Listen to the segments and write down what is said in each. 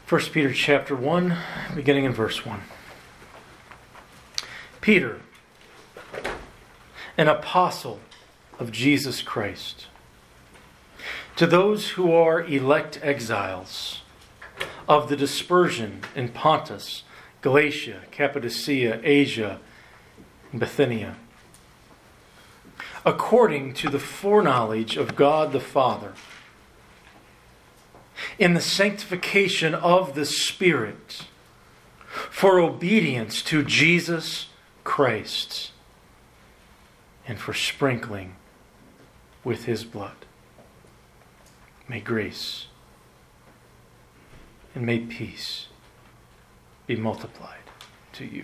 1 Peter chapter 1, beginning in verse 1. Peter, an apostle of Jesus Christ, to those who are elect exiles of the dispersion in Pontus, Galatia, Cappadocia, Asia, and Bithynia, according to the foreknowledge of God the Father, in the sanctification of the Spirit, for obedience to Jesus Christ, and for sprinkling with His blood. May grace and may peace be multiplied to you.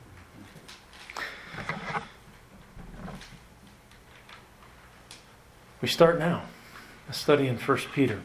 We start now a study in 1 Peter.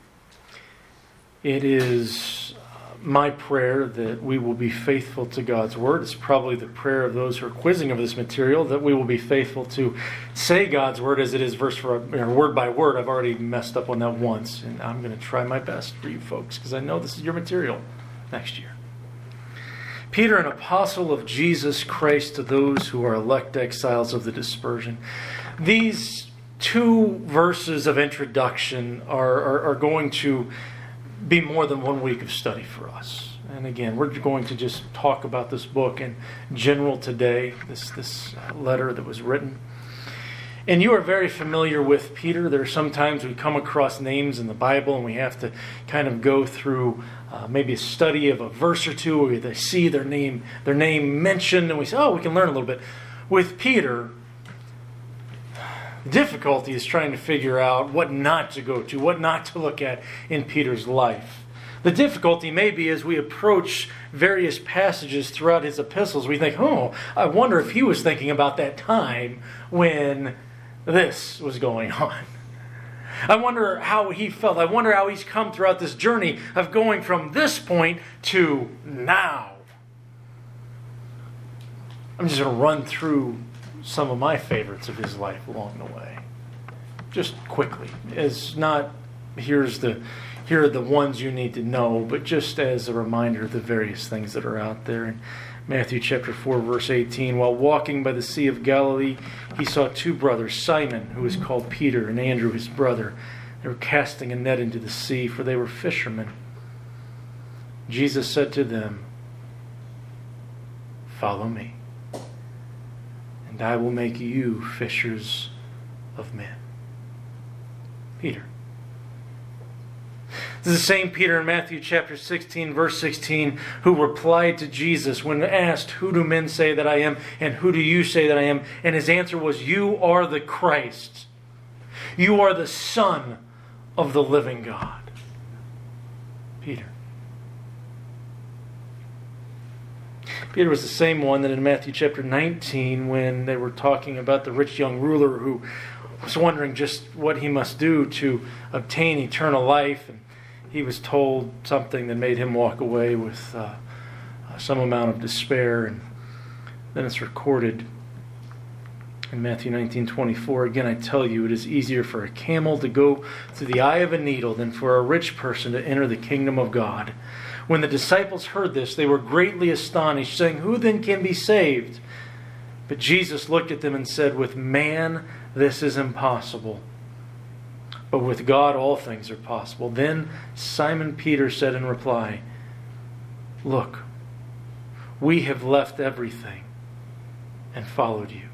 It is my prayer that we will be faithful to God's Word. It's probably the prayer of those who are quizzing over this material, that we will be faithful to say God's Word as it is word by word. I've already messed up on that once, and I'm going to try my best for you folks, because I know this is your material next year. Peter, an apostle of Jesus Christ, to those who are elect exiles of the dispersion. These two verses of introduction are going to be more than 1 week of study for us. And again, we're going to just talk about this book in general today, this letter that was written. And you are very familiar with Peter. There are sometimes we come across names in the Bible and we have to kind of go through maybe a study of a verse or two where they see their name mentioned and we say, oh, we can learn a little bit. With Peter, the difficulty is trying to figure out what not to go to, what not to look at in Peter's life. The difficulty may be as we approach various passages throughout his epistles, we think, oh, I wonder if he was thinking about that time when this was going on. I wonder how he felt. I wonder how he's come throughout this journey of going from this point to now. I'm just going to run through some of my favorites of his life along the way. Just quickly. It's not, here are the ones you need to know, but just as a reminder of the various things that are out there. In Matthew chapter 4, verse 18, while walking by the Sea of Galilee, he saw two brothers, Simon, who was called Peter, and Andrew, his brother. They were casting a net into the sea, for they were fishermen. Jesus said to them, "Follow me, and I will make you fishers of men." Peter. This is the same Peter in Matthew chapter 16, verse 16, who replied to Jesus when asked, "Who do men say that I am, and who do you say that I am?" And his answer was, "You are the Christ. You are the Son of the living God." Peter. Peter was the same one that in Matthew chapter 19, when they were talking about the rich young ruler who was wondering just what he must do to obtain eternal life, and he was told something that made him walk away with some amount of despair. And then it's recorded in Matthew 19:24, "Again, I tell you, it is easier for a camel to go through the eye of a needle than for a rich person to enter the kingdom of God." When the disciples heard this, they were greatly astonished, saying, "Who then can be saved?" But Jesus looked at them and said, "With man this is impossible, but with God all things are possible." Then Simon Peter said in reply, "Look, we have left everything and followed you."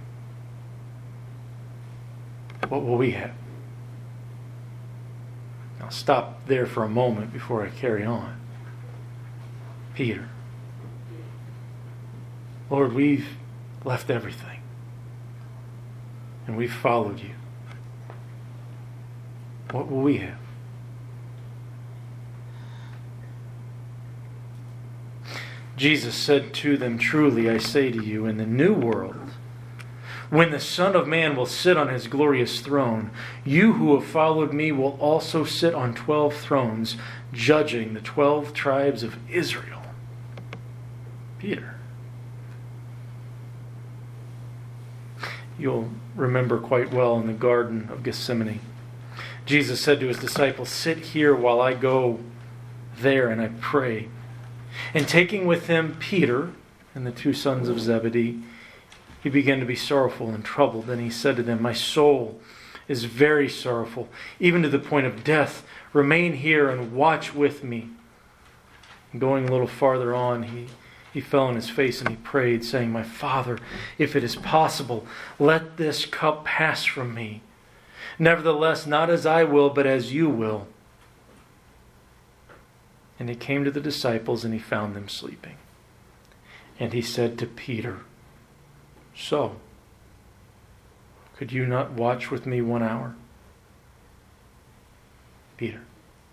What will we have? I'll stop there for a moment before I carry on. Peter. Lord, we've left everything and we've followed you. What will we have? Jesus said to them, "Truly I say to you, in the new world, when the Son of Man will sit on his glorious throne, you who have followed me will also sit on 12 thrones, judging the 12 tribes of Israel." Peter. You'll remember quite well in the Garden of Gethsemane, Jesus said to his disciples, "Sit here while I go there, and I pray." And taking with him Peter and the two sons of Zebedee, he began to be sorrowful and troubled. And he said to them, "My soul is very sorrowful, even to the point of death. Remain here and watch with me." And going a little farther on, he fell on his face and he prayed, saying, "My Father, if it is possible, let this cup pass from me. Nevertheless, not as I will, but as you will." And he came to the disciples and he found them sleeping. And he said to Peter, "So, could you not watch with me 1 hour?" Peter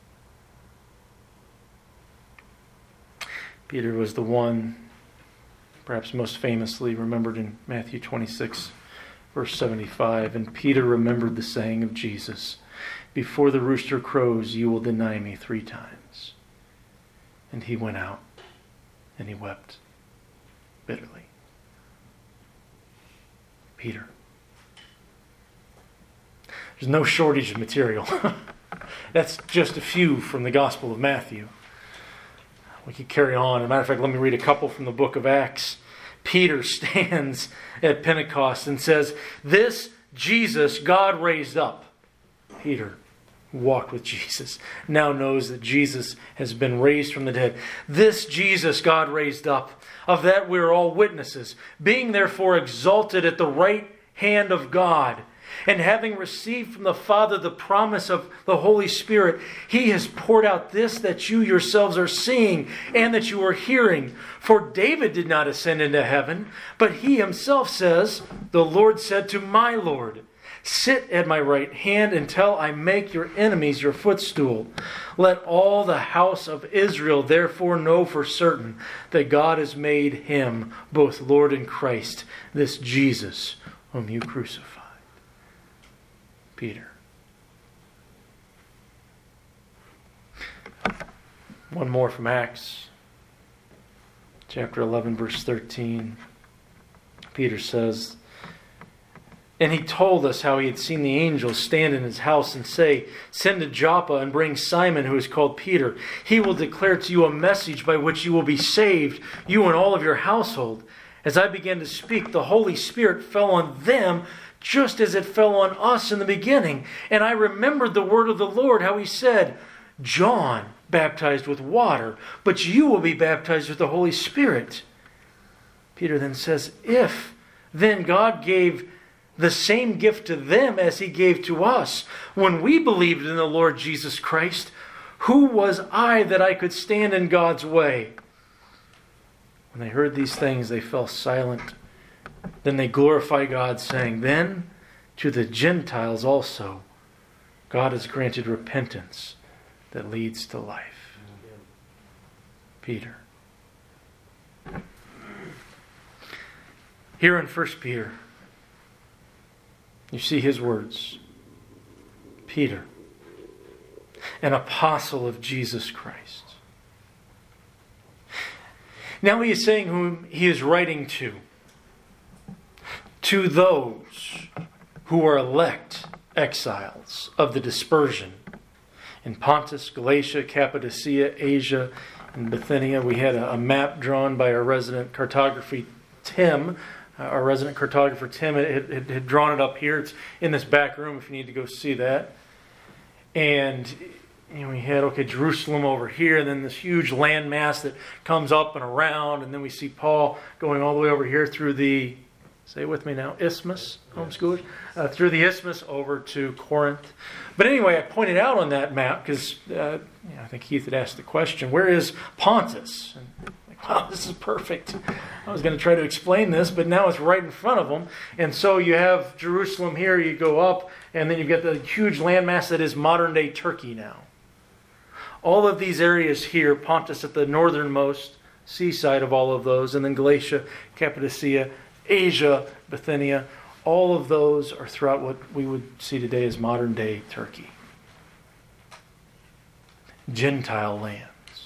was the one, perhaps most famously remembered in Matthew 26, verse 75. "And Peter remembered the saying of Jesus, 'Before the rooster crows, you will deny me 3 times.' And he went out and he wept bitterly." Peter. There's no shortage of material. That's just a few from the Gospel of Matthew. We could carry on. As a matter of fact, let me read a couple from the book of Acts. Peter stands at Pentecost and says, "This Jesus God raised up." Peter, who walked with Jesus, now knows that Jesus has been raised from the dead. "This Jesus God raised up, of that we are all witnesses, being therefore exalted at the right hand of God, and having received from the Father the promise of the Holy Spirit, He has poured out this that you yourselves are seeing and that you are hearing. For David did not ascend into heaven, but he himself says, 'The Lord said to my Lord, sit at my right hand until I make your enemies your footstool.' Let all the house of Israel therefore know for certain that God has made Him both Lord and Christ, this Jesus whom you crucified." Peter. One more from Acts, chapter 11, verse 13. Peter says, "And he told us how he had seen the angel stand in his house and say, 'Send to Joppa and bring Simon, who is called Peter. He will declare to you a message by which you will be saved, you and all of your household.' As I began to speak, the Holy Spirit fell on them just as it fell on us in the beginning. And I remembered the word of the Lord, how He said, 'John baptized with water, but you will be baptized with the Holy Spirit.'" Peter then says, "If then God gave the same gift to them as He gave to us when we believed in the Lord Jesus Christ, who was I that I could stand in God's way?" When they heard these things, they fell silent. Then they glorified God, saying, "Then to the Gentiles also God has granted repentance that leads to life." Peter. Here in 1 Peter, you see his words. Peter, an apostle of Jesus Christ. Now he is saying whom he is writing to. To those who are elect exiles of the dispersion in Pontus, Galatia, Cappadocia, Asia, and Bithynia. We had a map drawn by our resident cartographer Tim. Had drawn it up here. It's in this back room if you need to go see that. And we had Jerusalem over here, and then this huge landmass that comes up and around, and then we see Paul going all the way over here through the, say it with me now, Isthmus, homeschoolers, through the Isthmus over to Corinth. But anyway, I pointed out on that map because I think Keith had asked the question, where is Pontus? And wow, this is perfect. I was going to try to explain this, but now it's right in front of them. And so you have Jerusalem here, you go up, and then you've got the huge landmass that is modern-day Turkey now. All of these areas here, Pontus at the northernmost seaside of all of those, and then Galatia, Cappadocia, Asia, Bithynia, all of those are throughout what we would see today as modern-day Turkey. Gentile lands.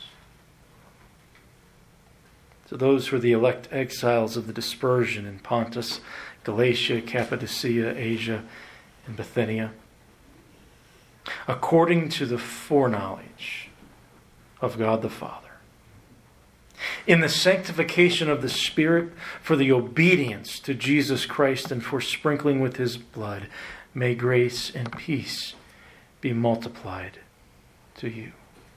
So those were the elect exiles of the dispersion in Pontus, Galatia, Cappadocia, Asia, and Bithynia. According to the foreknowledge of God the Father. In the sanctification of the Spirit, for the obedience to Jesus Christ and for sprinkling with His blood, may grace and peace be multiplied to you.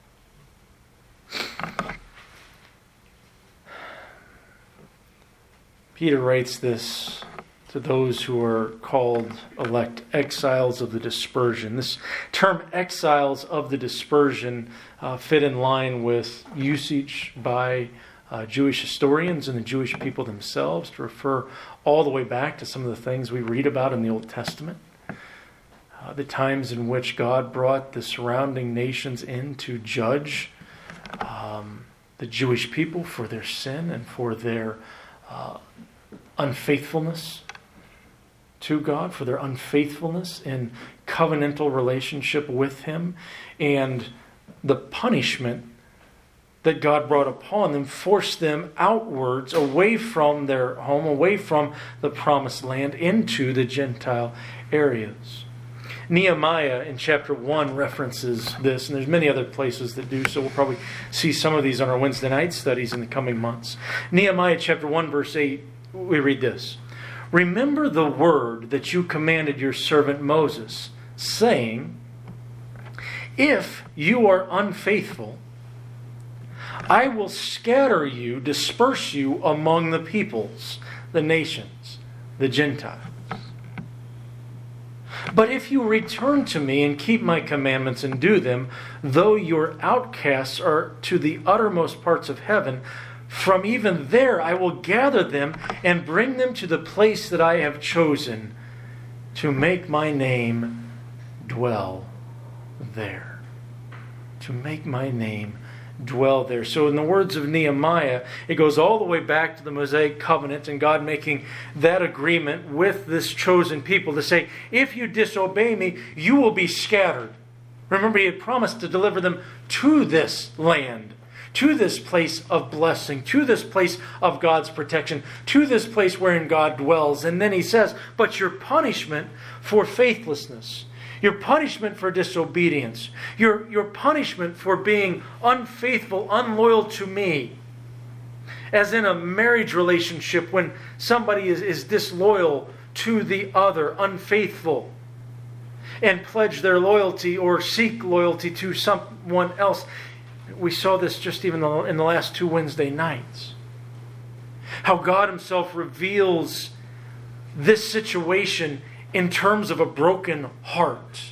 Peter writes this to those who are called elect exiles of the dispersion. This term exiles of the dispersion fit in line with usage by Jewish historians and the Jewish people themselves to refer all the way back to some of the things we read about in the Old Testament. The times in which God brought the surrounding nations in to judge the Jewish people for their sin and for their unfaithfulness to God, for their unfaithfulness in covenantal relationship with Him, and the punishment that God brought upon them forced them outwards, away from their home, away from the promised land, into the Gentile areas. Nehemiah in chapter 1 references this, and there's many other places that do so. We'll probably see some of these on our Wednesday night studies in the coming months. Nehemiah chapter 1 verse 8, we read this. Remember the word that you commanded your servant Moses, saying, if you are unfaithful, I will scatter you, disperse you among the peoples, the nations, the Gentiles. But if you return to me and keep my commandments and do them, though your outcasts are to the uttermost parts of heaven, from even there I will gather them and bring them to the place that I have chosen to make my name dwell there. To make my name dwell there. So in the words of Nehemiah, it goes all the way back to the Mosaic covenant and God making that agreement with this chosen people to say, if you disobey me, you will be scattered. Remember, He had promised to deliver them to this land, to this place of blessing, to this place of God's protection, to this place wherein God dwells. And then He says, but your punishment for faithlessness, your punishment for disobedience, your punishment for being unfaithful, unloyal to me, as in a marriage relationship when somebody is disloyal to the other, unfaithful, and pledge their loyalty or seek loyalty to someone else. We saw this just even in the last 2 Wednesday nights. How God Himself reveals this situation in terms of a broken heart.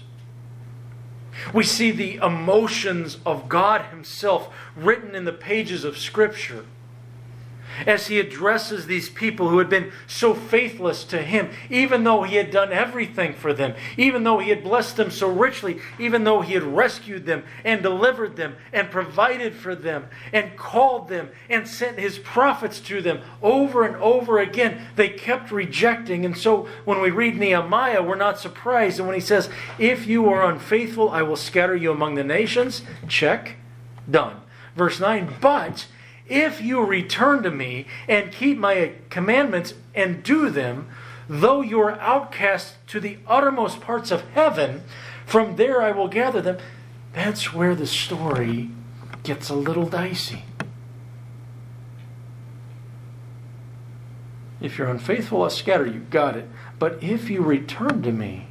We see the emotions of God Himself written in the pages of Scripture as He addresses these people who had been so faithless to Him, even though He had done everything for them, even though He had blessed them so richly, even though He had rescued them and delivered them and provided for them and called them and sent His prophets to them over and over again. They kept rejecting. And so when we read Nehemiah, we're not surprised. And when he says, if you are unfaithful, I will scatter you among the nations. Check. Done. Verse 9, but if you return to me and keep my commandments and do them, though you are outcast to the uttermost parts of heaven, from there I will gather them. That's where the story gets a little dicey. If you're unfaithful, I'll scatter you. Got it. But if you return to me,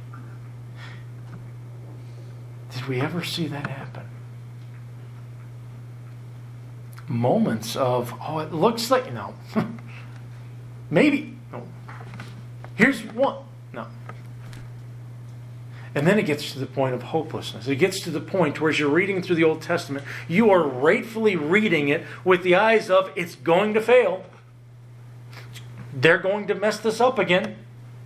did we ever see that happen? Moments of, oh, it looks like, no. Maybe. No. Here's one. No. And then it gets to the point of hopelessness. It gets to the point where as you're reading through the Old Testament, you are rightfully reading it with the eyes of, it's going to fail. They're going to mess this up again.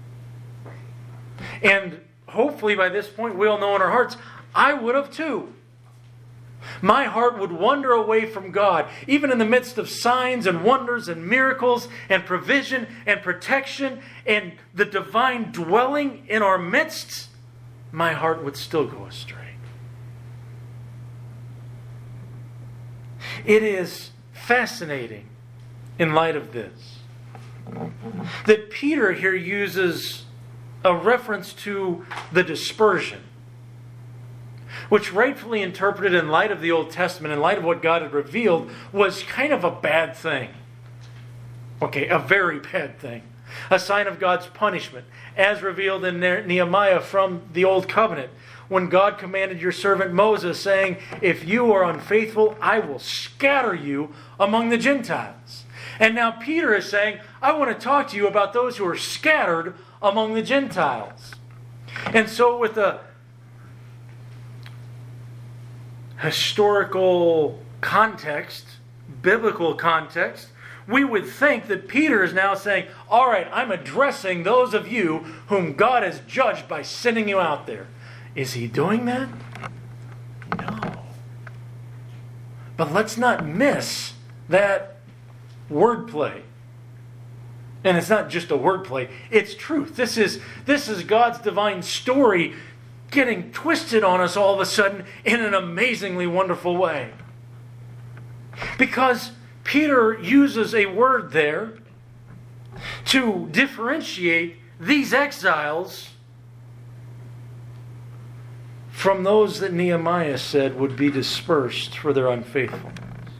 And hopefully by this point we all know in our hearts, I would have too. My heart would wander away from God, even in the midst of signs and wonders and miracles and provision and protection and the divine dwelling in our midst. My heart would still go astray. It is fascinating in light of this that Peter here uses a reference to the dispersion, which rightfully interpreted in light of the Old Testament, in light of what God had revealed, was kind of a bad thing. Okay, a very bad thing. A sign of God's punishment, as revealed in Nehemiah from the Old Covenant, when God commanded your servant Moses, saying, if you are unfaithful, I will scatter you among the Gentiles. And now Peter is saying, I want to talk to you about those who are scattered among the Gentiles. And so with a historical context, biblical context, we would think that Peter is now saying, all right, I'm addressing those of you whom God has judged by sending you out there. Is he doing that? No. But let's not miss that wordplay. And it's not just a wordplay, it's truth. This is God's divine story getting twisted on us all of a sudden in an amazingly wonderful way. Because Peter uses a word there to differentiate these exiles from those that Nehemiah said would be dispersed for their unfaithfulness.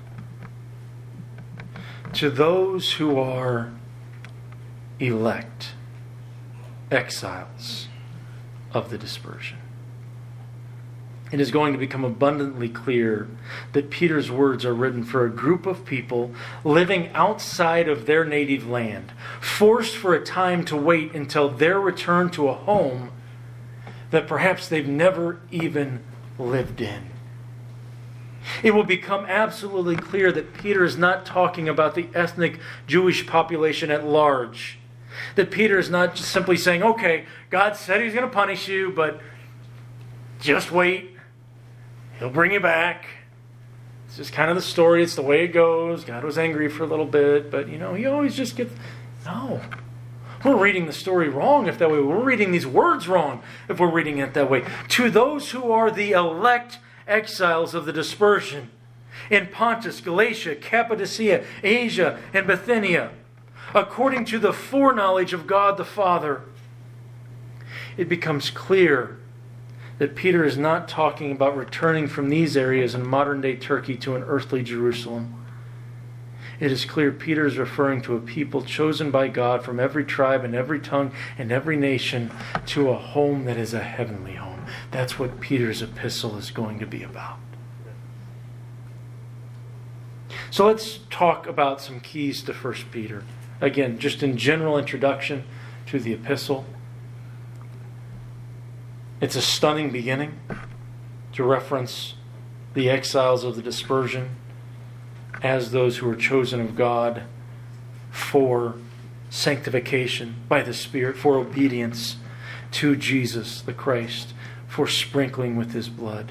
To those who are elect, exiles of the dispersion. It is going to become abundantly clear that Peter's words are written for a group of people living outside of their native land, forced for a time to wait until their return to a home that perhaps they've never even lived in. It will become absolutely clear that Peter is not talking about the ethnic Jewish population at large. That Peter is not just simply saying, okay, God said he's going to punish you, but just wait. He'll bring you back. It's just kind of the story. It's the way it goes. God was angry for a little bit, but he always just gets... No. We're reading the story wrong if that way. We're reading these words wrong if we're reading it that way. To those who are the elect exiles of the dispersion in Pontus, Galatia, Cappadocia, Asia, and Bithynia, according to the foreknowledge of God the Father, it becomes clear that Peter is not talking about returning from these areas in modern-day Turkey to an earthly Jerusalem. It is clear Peter is referring to a people chosen by God from every tribe and every tongue and every nation to a home that is a heavenly home. That's what Peter's epistle is going to be about. So let's talk about some keys to 1 Peter. Again, just in general introduction to the epistle. It's a stunning beginning to reference the exiles of the dispersion as those who are chosen of God for sanctification by the Spirit, for obedience to Jesus the Christ, for sprinkling with His blood.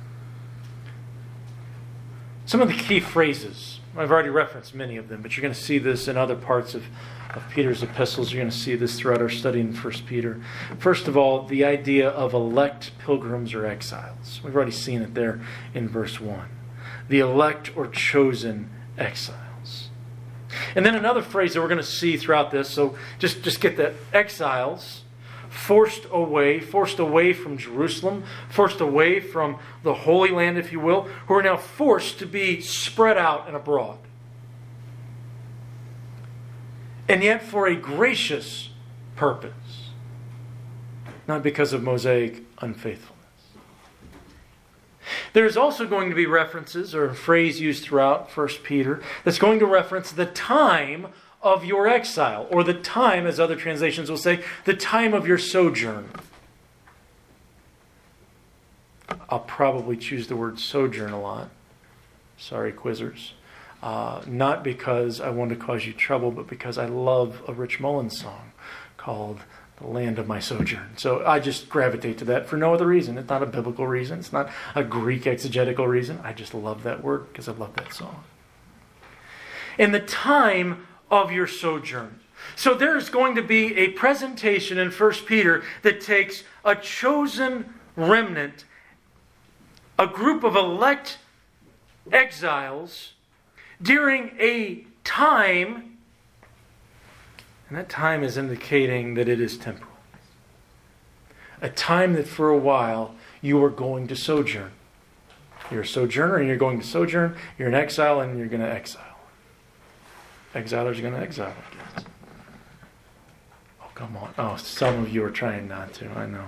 Some of the key phrases, I've already referenced many of them, but you're going to see this in other parts of Peter's epistles. You're going to see this throughout our study in 1 Peter. First of all, the idea of elect pilgrims or exiles. We've already seen it there in verse 1. The elect or chosen exiles. And then another phrase that we're going to see throughout this, so just get that. Exiles, forced away from Jerusalem, forced away from the Holy Land, if you will, who are now forced to be spread out and abroad. And yet for a gracious purpose, not because of Mosaic unfaithfulness. There's also going to be references, or a phrase used throughout 1 Peter, that's going to reference the time of your exile, or the time, as other translations will say, the time of your sojourn. I'll probably choose the word sojourn a lot. Sorry, quizzers. Not because I want to cause you trouble, but because I love a Rich Mullins song called The Land of My Sojourn. So I just gravitate to that for no other reason. It's not a biblical reason. It's not a Greek exegetical reason. I just love that word because I love that song. In the time of your sojourn. So there's going to be a presentation in 1 Peter that takes a chosen remnant, a group of elect exiles, during a time, and that time is indicating that it is temporal. A time that for a while you are going to sojourn. You're a sojourner and you're going to sojourn. You're an exile and you're going to exile. Exilers are going to exile, I guess. Oh, come on. Oh, some of you are trying not to. I know.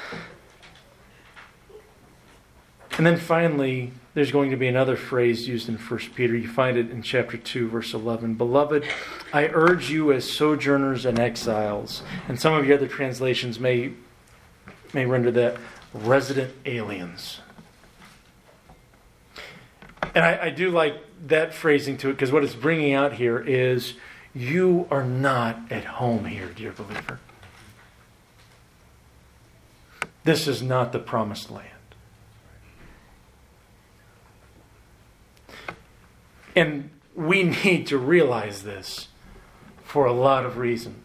And then finally, there's going to be another phrase used in 1 Peter. You find it in chapter 2, verse 11. Beloved, I urge you as sojourners and exiles. And some of your other translations may render that resident aliens. And I do like that phrasing to it, because what it's bringing out here is you are not at home here, dear believer. This is not the promised land. And we need to realize this for a lot of reasons.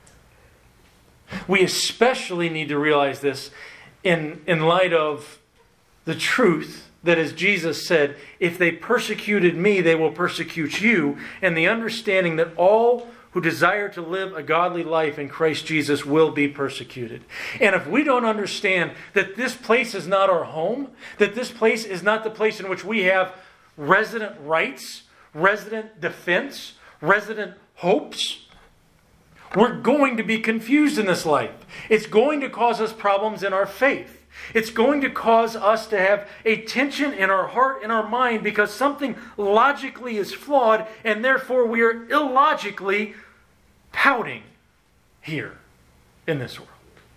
We especially need to realize this in light of the truth that, as Jesus said, if they persecuted me, they will persecute you, and the understanding that all who desire to live a godly life in Christ Jesus will be persecuted. And if we don't understand that this place is not our home, that this place is not the place in which we have resident rights, resident defense, resident hopes, we're going to be confused in this life. It's going to cause us problems in our faith. It's going to cause us to have a tension in our heart and our mind because something logically is flawed, and therefore we are illogically pouting here in this world.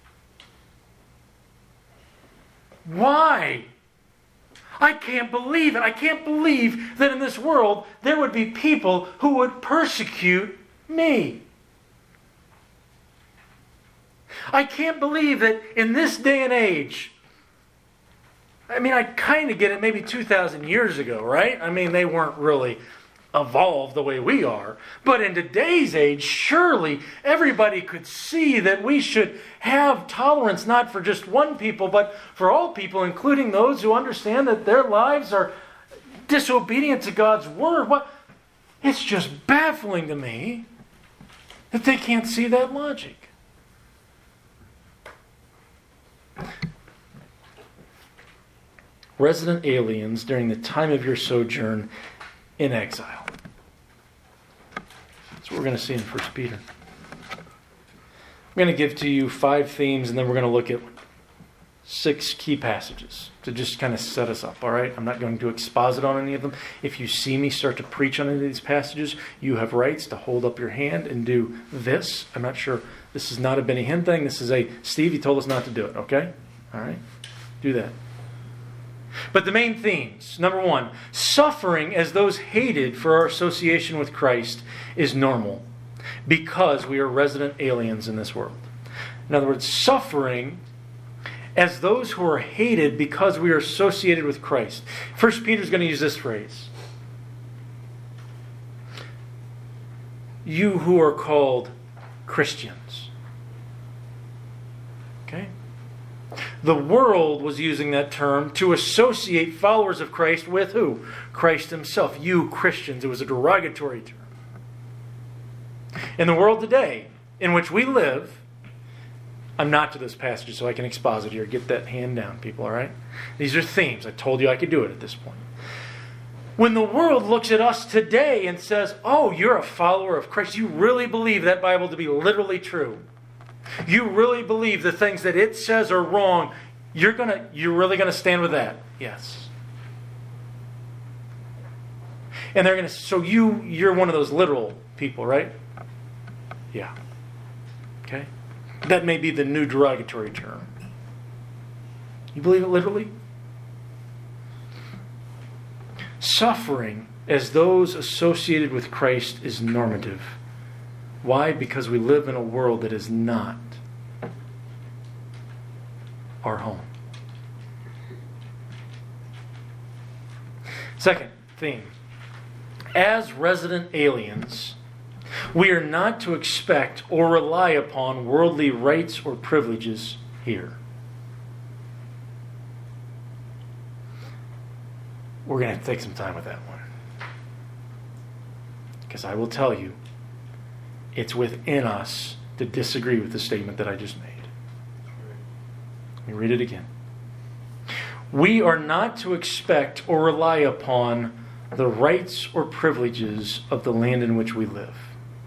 Why? I can't believe it. I can't believe that in this world there would be people who would persecute me. I can't believe that in this day and age, I mean, I kind of get it maybe 2,000 years ago, right? I mean, they weren't really evolved the way we are. But in today's age, surely everybody could see that we should have tolerance not for just one people, but for all people, including those who understand that their lives are disobedient to God's word. It's just baffling to me that they can't see that logic. Resident aliens during the time of your sojourn in exile. That's what we're going to see in 1 Peter. I'm going to give to you 5 themes, and then we're going to look at 6 key passages to just kind of set us up, all right? I'm not going to exposit on any of them. If you see me start to preach on any of these passages, you have rights to hold up your hand and do this. I'm not sure. This is not a Benny Hinn thing. This is a, Steve, you told us not to do it, okay? All right? Do that. But the main themes, number 1, suffering as those hated for our association with Christ is normal because we are resident aliens in this world. In other words, suffering as those who are hated because we are associated with Christ. 1 Peter is going to use this phrase. You who are called Christians. Okay? The world was using that term to associate followers of Christ with who? Christ himself. You Christians. It was a derogatory term. In the world today, in which we live, I'm not to this passage so I can exposit here. Get that hand down, people, all right? These are themes. I told you I could do it at this point. When the world looks at us today and says, oh, you're a follower of Christ, you really believe that Bible to be literally true. You really believe the things that it says are wrong. You're really going to stand with that? Yes. And they're going to, so you're one of those literal people, right? Yeah. Okay? That may be the new derogatory term. You believe it literally? Suffering as those associated with Christ is normative. Why? Because we live in a world that is not our home. Second theme. As resident aliens, we are not to expect or rely upon worldly rights or privileges here. We're going to have to take some time with that one. Because I will tell you, it's within us to disagree with the statement that I just made. Let me read it again. We are not to expect or rely upon the rights or privileges of the land in which we live.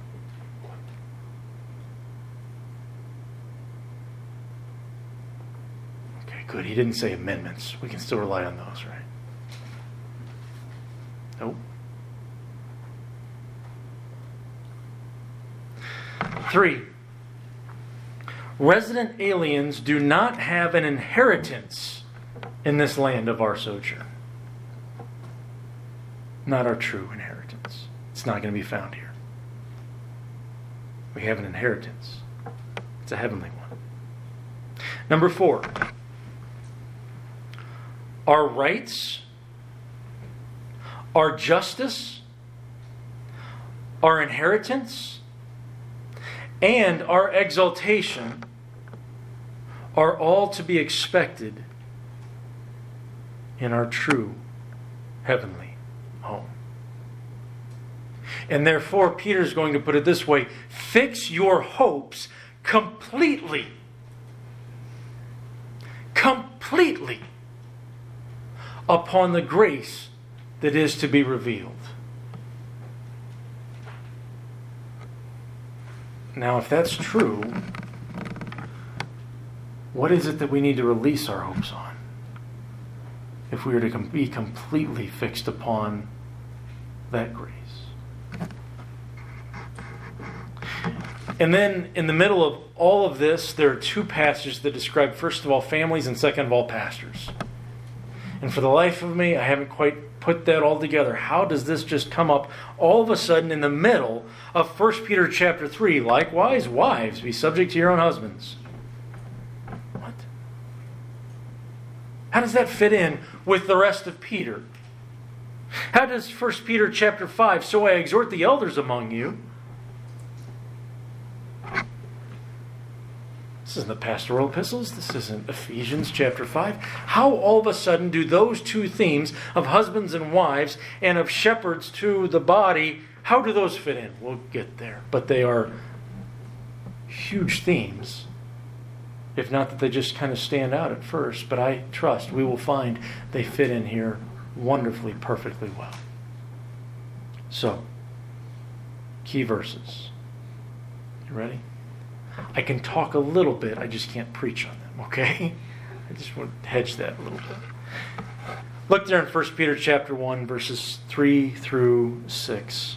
Okay, good. He didn't say amendments. We can still rely on those, right? Nope. 3. Resident aliens do not have an inheritance in this land of our sojourn. Not our true inheritance. It's not going to be found here. We have an inheritance. It's a heavenly one. Number 4. Our rights, our justice, our inheritance, and our exaltation are all to be expected in our true heavenly home. And therefore, Peter's going to put it this way: fix your hopes completely upon the grace that is to be revealed. Now, if that's true, what is it that we need to release our hopes on? If we are to be completely fixed upon that grace. And then, in the middle of all of this, there are 2 passages that describe, first of all, families, and second of all, pastors. And for the life of me, I haven't quite put that all together. How does this just come up all of a sudden in the middle of 1 Peter chapter 3? Likewise, wives, be subject to your own husbands. What? How does that fit in with the rest of Peter? How does 1 Peter chapter 5, so I exhort the elders among you? This isn't the pastoral epistles. This isn't Ephesians chapter 5. How all of a sudden do those 2 themes of husbands and wives and of shepherds to the body, how do those fit in? We'll get there. But they are huge themes. If not that they just kind of stand out at first. But I trust we will find they fit in here wonderfully, perfectly well. So, key verses. You ready? I can talk a little bit, I just can't preach on them, okay? I just want to hedge that a little bit. Look there in 1 Peter chapter 1, verses 3 through 6.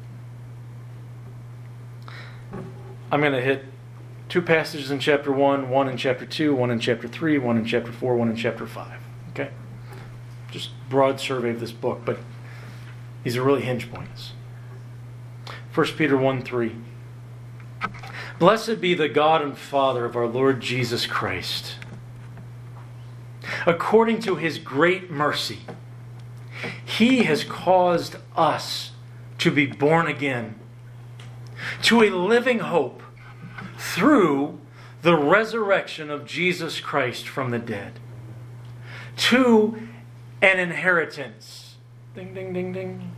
I'm going to hit 2 passages in chapter 1, 1 in chapter 2, 1 in chapter 3, 1 in chapter 4, 1 in chapter 5. Okay? Just broad survey of this book, but these are really hinge points. 1 Peter 1, 3. Blessed be the God and Father of our Lord Jesus Christ. According to His great mercy, He has caused us to be born again to a living hope through the resurrection of Jesus Christ from the dead, to an inheritance. Ding, ding, ding, ding.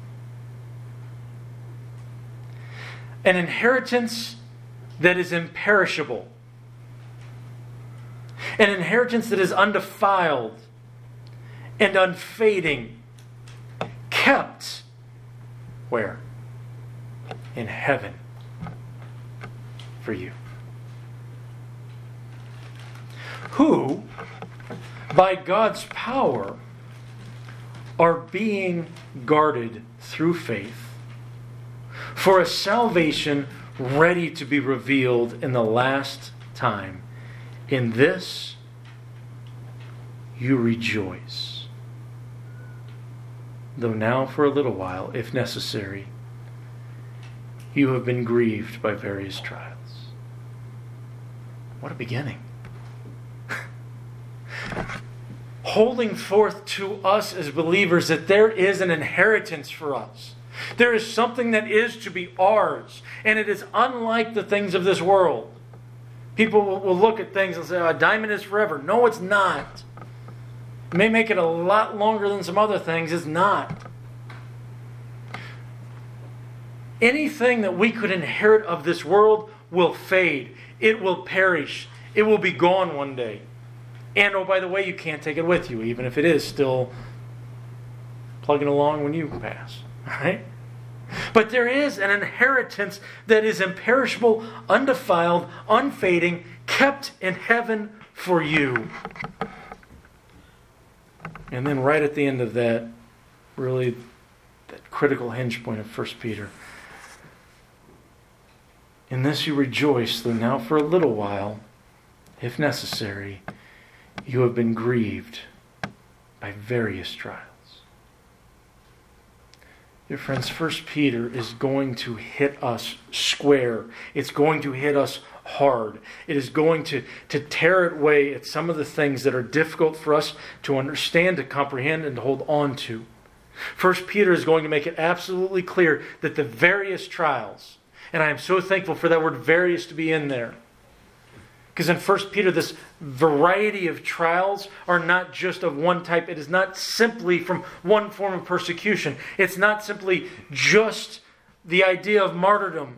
An inheritance that is imperishable. An inheritance that is undefiled and unfading. Kept where? In heaven for you. Who, by God's power, are being guarded through faith for a salvation ready to be revealed in the last time. In this you rejoice, though now for a little while, if necessary, you have been grieved by various trials. What a beginning. Holding forth to us as believers that there is an inheritance for us. There is something that is to be ours, and it is unlike the things of this world. People will look at things and say, a diamond is forever. No, it's not. It may make it a lot longer than some other things. It's not. Anything that we could inherit of this world will fade. It will perish. It will be gone one day. And, oh, by the way, you can't take it with you, even if it is still plugging along when you pass. Right? But there is an inheritance that is imperishable, undefiled, unfading, kept in heaven for you. And then right at the end of that, really that critical hinge point of 1 Peter. In this you rejoice, though now for a little while, if necessary, you have been grieved by various trials. Dear friends, 1 Peter is going to hit us square. It's going to hit us hard. It is going to tear away at some of the things that are difficult for us to understand, to comprehend, and to hold on to. 1 Peter is going to make it absolutely clear that the various trials, and I am so thankful for that word various to be in there. Because in 1 Peter, this variety of trials are not just of one type. It is not simply from one form of persecution. It's not simply just the idea of martyrdom.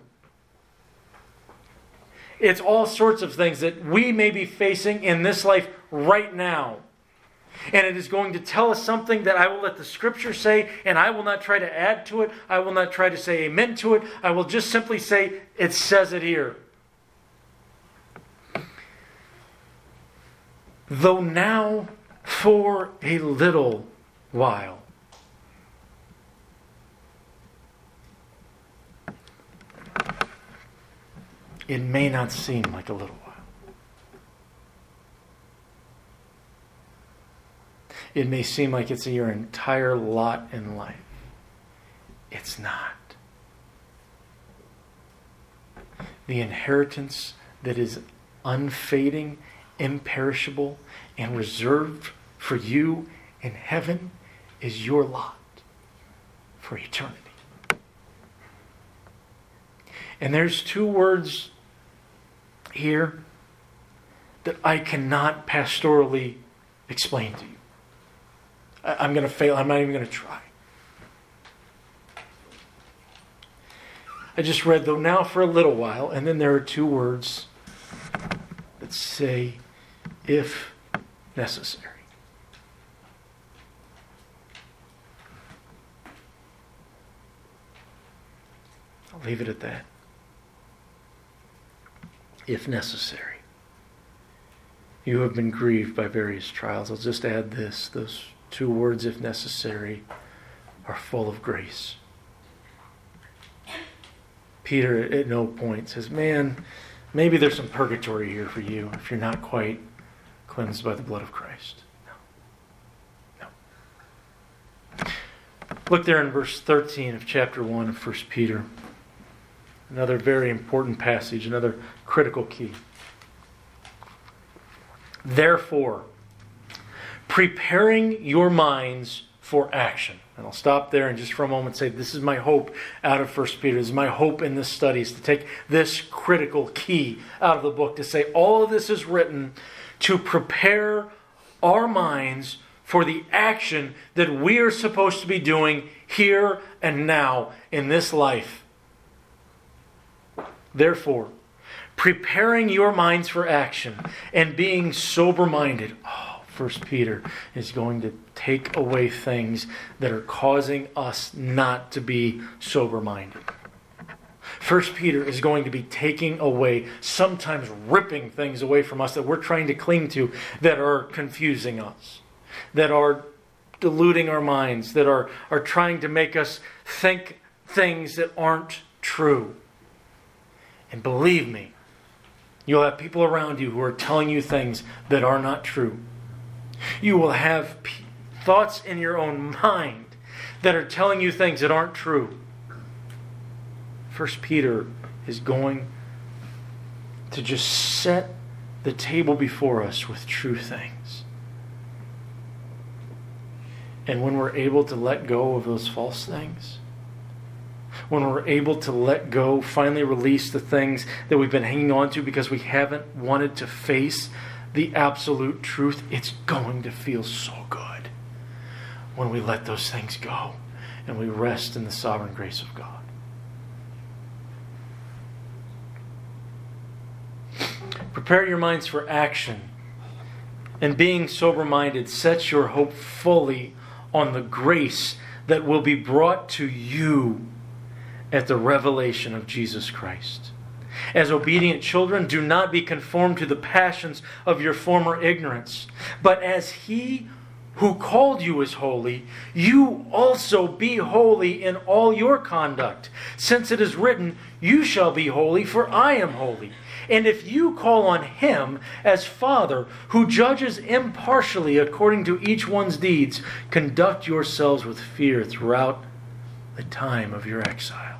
It's all sorts of things that we may be facing in this life right now. And it is going to tell us something that I will let the Scripture say, and I will not try to add to it. I will not try to say amen to it. I will just simply say, it says it here. Though now for a little while. It may not seem like a little while. It may seem like it's your entire lot in life. It's not. The inheritance that is unfading, imperishable, and reserved for you in heaven is your lot for eternity. And there's two words here that I cannot pastorally explain to you. I'm going to fail. I'm not even going to try. I just read, though now for a little while, and then there are two words that say, if necessary. I'll leave it at that. If necessary. You have been grieved by various trials. I'll just add this. Those two words, if necessary, are full of grace. Peter at no point says, man, maybe there's some purgatory here for you if you're not quite cleansed by the blood of Christ. No. Look there in verse 13 of chapter 1 of 1 Peter. Another very important passage, another critical key. Therefore, preparing your minds for action. And I'll stop there and just for a moment say, this is my hope out of 1 Peter. This is my hope in this study, is to take this critical key out of the book, to say all of this is written to prepare our minds for the action that we are supposed to be doing here and now in this life. Therefore, preparing your minds for action and being sober-minded. 1 Peter is going to take away things that are causing us not to be sober-minded. 1 Peter is going to be taking away, sometimes ripping things away from us that we're trying to cling to, that are confusing us, that are deluding our minds, that are trying to make us think things that aren't true. And believe me, you'll have people around you who are telling you things that are not true. You will have thoughts in your own mind that are telling you things that aren't true. 1 Peter is going to just set the table before us with true things. And when we're able to let go of those false things, when we're able to let go, finally release the things that we've been hanging on to because we haven't wanted to face the absolute truth, it's going to feel so good when we let those things go and we rest in the sovereign grace of God. Prepare your minds for action And being sober-minded, set your hope fully on the grace that will be brought to you at the revelation of Jesus Christ. As obedient children, do not be conformed to the passions of your former ignorance, but as He who called you is holy, you also be holy in all your conduct, since it is written, "You shall be holy, for I am holy." And if you call on Him as Father, who judges impartially according to each one's deeds, conduct yourselves with fear throughout the time of your exile,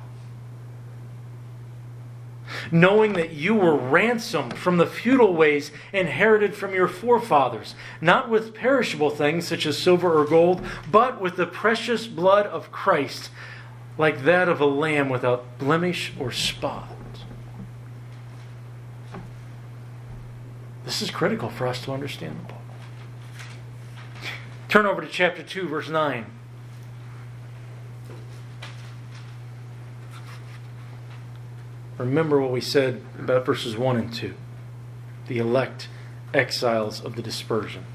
knowing that you were ransomed from the futile ways inherited from your forefathers, not with perishable things such as silver or gold, but with the precious blood of Christ, like that of a lamb without blemish or spot. This is critical for us to understand the book. Turn over to chapter 2, verse 9. Remember what we said about verses 1 and 2. The elect exiles of the dispersion.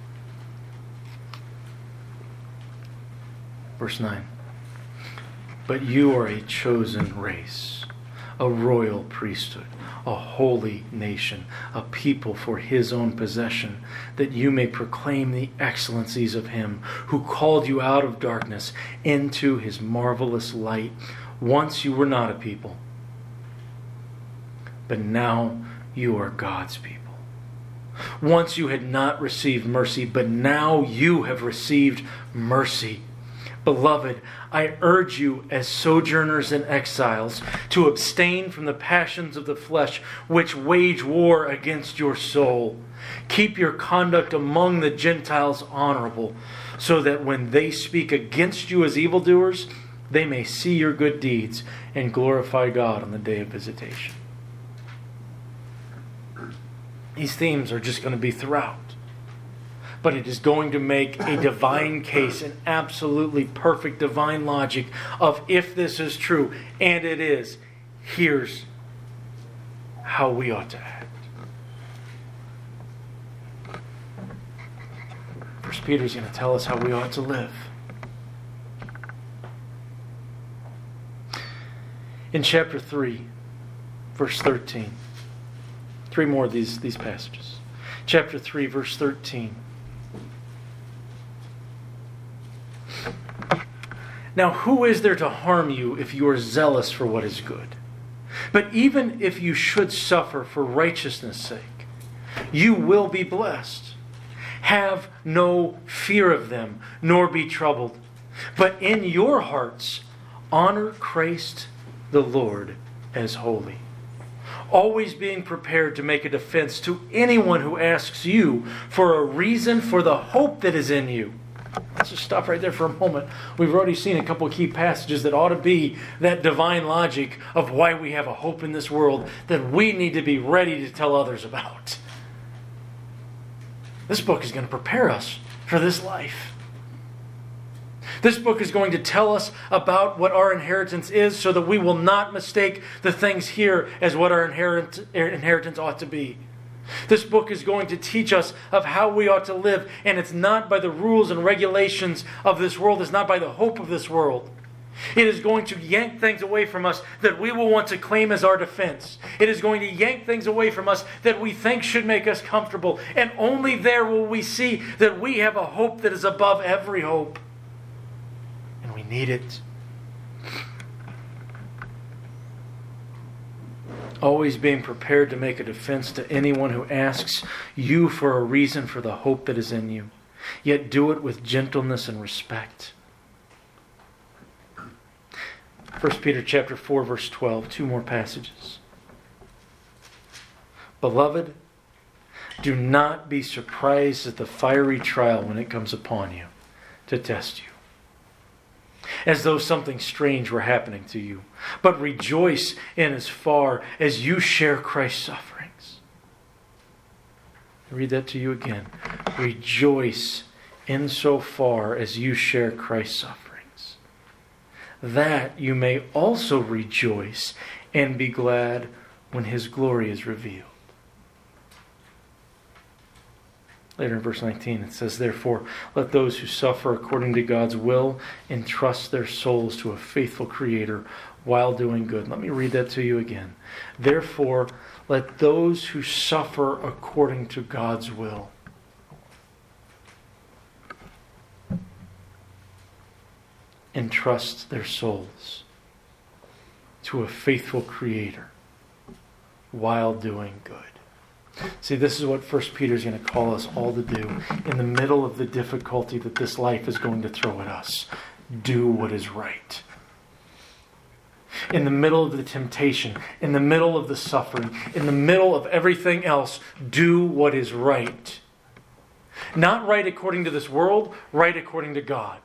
Verse 9. But you are a chosen race, a royal priesthood, a holy nation, a people for His own possession, that you may proclaim the excellencies of Him who called you out of darkness into His marvelous light. Once you were not a people, but now you are God's people. Once you had not received mercy, but now you have received mercy. Beloved, I urge you as sojourners and exiles to abstain from the passions of the flesh which wage war against your soul. Keep your conduct among the Gentiles honorable, so that when they speak against you as evildoers, they may see your good deeds and glorify God on the day of visitation. These themes are just going to be throughout. But it is going to make a divine case, an absolutely perfect divine logic of if this is true, and it is, here's how we ought to act. First Peter is going to tell us how we ought to live. In chapter 3, verse 13. Three more of these passages. Chapter 3, verse 13. Now, who is there to harm you if you are zealous for what is good? But even if you should suffer for righteousness' sake, you will be blessed. Have no fear of them, nor be troubled. But in your hearts, honor Christ the Lord as holy, always being prepared to make a defense to anyone who asks you for a reason for the hope that is in you. Let's just stop right there for a moment. We've already seen a couple of key passages that ought to be that divine logic of why we have a hope in this world that we need to be ready to tell others about. This book is going to prepare us for this life. This book is going to tell us about what our inheritance is so that we will not mistake the things here as what our inheritance ought to be. This book is going to teach us of how we ought to live, and it's not by the rules and regulations of this world. It's not by the hope of this world. It is going to yank things away from us that we will want to claim as our defense. It is going to yank things away from us that we think should make us comfortable, and only there will we see that we have a hope that is above every hope. And we need it. Always being prepared to make a defense to anyone who asks you for a reason for the hope that is in you. Yet do it with gentleness and respect. 1 Peter chapter 4, verse 12. Two more passages. Beloved, do not be surprised at the fiery trial when it comes upon you to test you, as though something strange were happening to you. But rejoice in as far as you share Christ's sufferings. I'll read that to you again. Rejoice in so far as you share Christ's sufferings, that you may also rejoice and be glad when His glory is revealed. Later in verse 19 it says, "Therefore, let those who suffer according to God's will entrust their souls to a faithful Creator while doing good." Let me read that to you again. "Therefore, let those who suffer according to God's will entrust their souls to a faithful Creator while doing good." See, this is what 1 Peter is going to call us all to do in the middle of the difficulty that this life is going to throw at us. Do what is right. In the middle of the temptation, in the middle of the suffering, in the middle of everything else, do what is right. Not right according to this world, right according to God.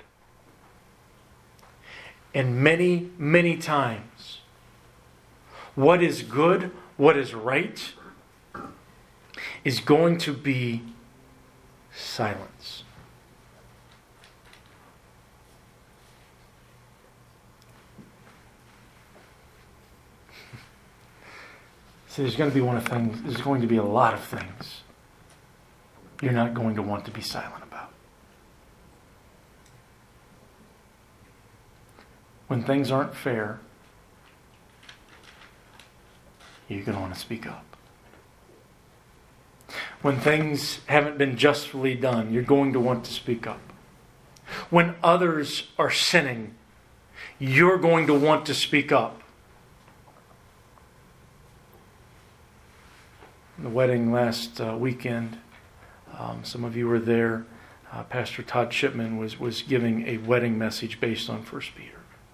And many, many times, what is good, what is right, is going to be silence. See, there's going to be a lot of things you're not going to want to be silent about. When things aren't fair, you're going to want to speak up. When things haven't been justly done, you're going to want to speak up. When others are sinning, you're going to want to speak up. In the wedding last weekend, some of you were there. Pastor Todd Shipman was giving a wedding message based on 1 Peter.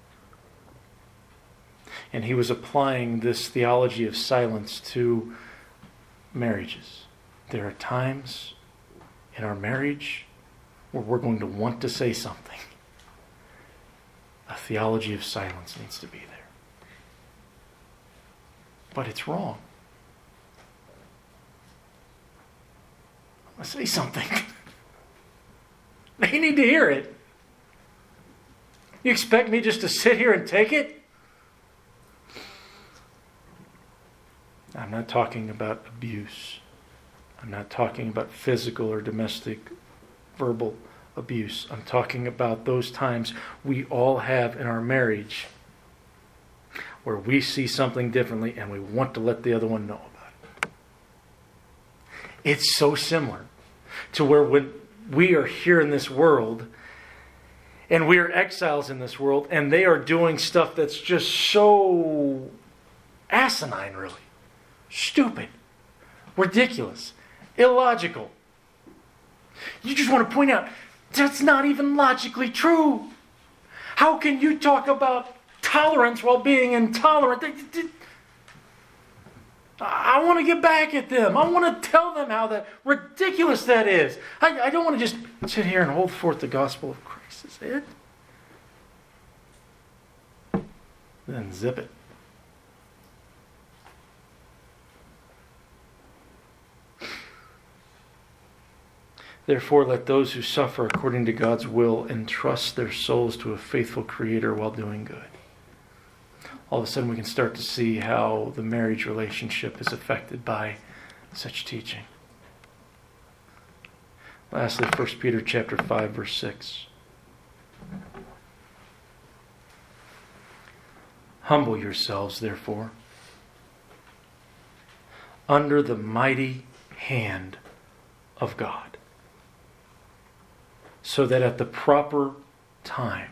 And he was applying this theology of silence to marriages. There are times in our marriage where we're going to want to say something. A theology of silence needs to be there. But it's wrong. I'm going to say something. They need to hear it. You expect me just to sit here and take it? I'm not talking about abuse. I'm not talking about physical or domestic verbal abuse. I'm talking about those times we all have in our marriage where we see something differently and we want to let the other one know about it. It's so similar to where when we are here in this world and we are exiles in this world and they are doing stuff that's just so asinine, really. Stupid. Ridiculous. Illogical. You just want to point out, that's not even logically true. How can you talk about tolerance while being intolerant? I want to get back at them. I want to tell them how ridiculous that is. I don't want to just sit here and hold forth the gospel of Christ. Is it? Then zip it. Therefore, let those who suffer according to God's will entrust their souls to a faithful Creator while doing good. All of a sudden we can start to see how the marriage relationship is affected by such teaching. Lastly, 1 Peter chapter 5, verse 6. Humble yourselves, therefore, under the mighty hand of God, so that at the proper time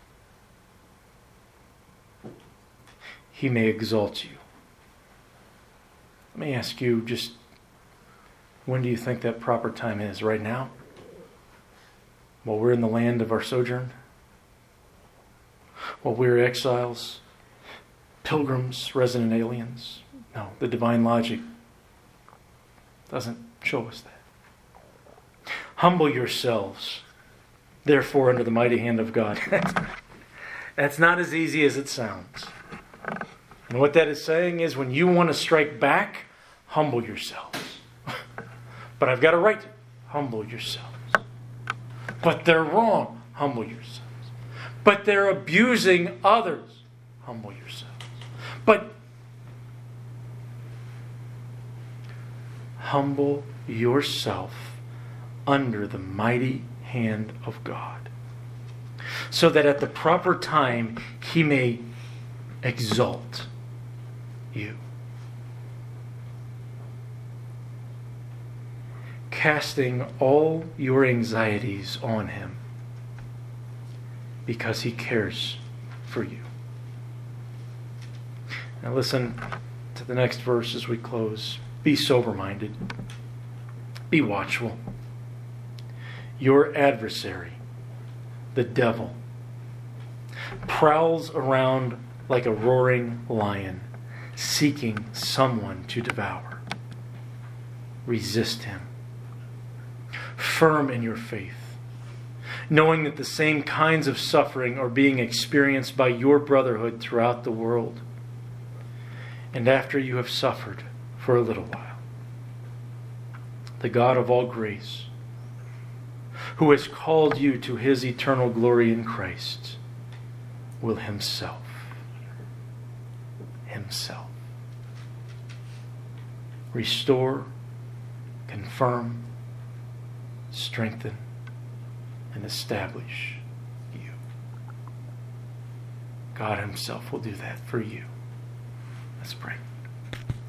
He may exalt you. Let me ask you, just when do you think that proper time is? Right now? While we're in the land of our sojourn? While we're exiles? Pilgrims? Resident aliens? No, the divine logic doesn't show us that. Humble yourselves, therefore, under the mighty hand of God. That's not as easy as it sounds. And what that is saying is when you want to strike back, humble yourselves. But I've got a right to humble yourselves. But they're wrong, humble yourselves. But they're abusing others, humble yourselves. But humble yourself under the mighty hand of God, so that at the proper time He may exalt you, casting all your anxieties on Him because He cares for you. Now listen to the next verse as we close. Be sober-minded. Be watchful. Your adversary, the devil, prowls around like a roaring lion, seeking someone to devour. Resist him. Firm in your faith, knowing that the same kinds of suffering are being experienced by your brotherhood throughout the world. And after you have suffered for a little while, the God of all grace, who has called you to His eternal glory in Christ, will Himself restore, confirm, strengthen, and establish you. God Himself will do that for you. Let's pray.